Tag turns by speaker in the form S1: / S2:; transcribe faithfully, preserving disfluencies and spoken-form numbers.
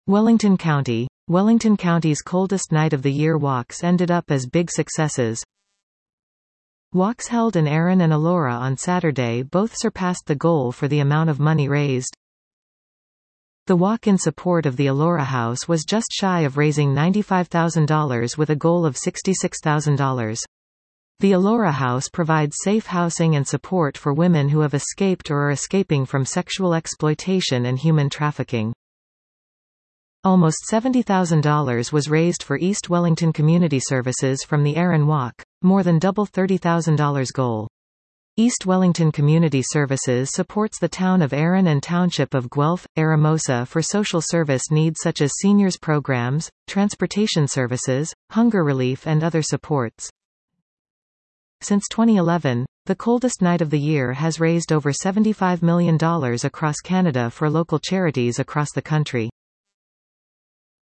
S1: Wellington County. Wellington County's coldest night of the year walks ended up as big successes. Walks held in Erin and Elora on Saturday both surpassed the goal for the amount of money raised. The walk in support of the Elora House was just shy of raising ninety-five thousand dollars with a goal of sixty-six thousand dollars. The Elora House provides safe housing and support for women who have escaped or are escaping from sexual exploitation and human trafficking. Almost seventy thousand dollars was raised for East Wellington Community Services from the Erin Walk, more than double thirty thousand dollars goal. East Wellington Community Services supports the town of Erin and township of Guelph, Eramosa for social service needs such as seniors programs, transportation services, hunger relief and other supports. Since twenty eleven, the coldest night of the year has raised over seventy-five million dollars across Canada for local charities across the country.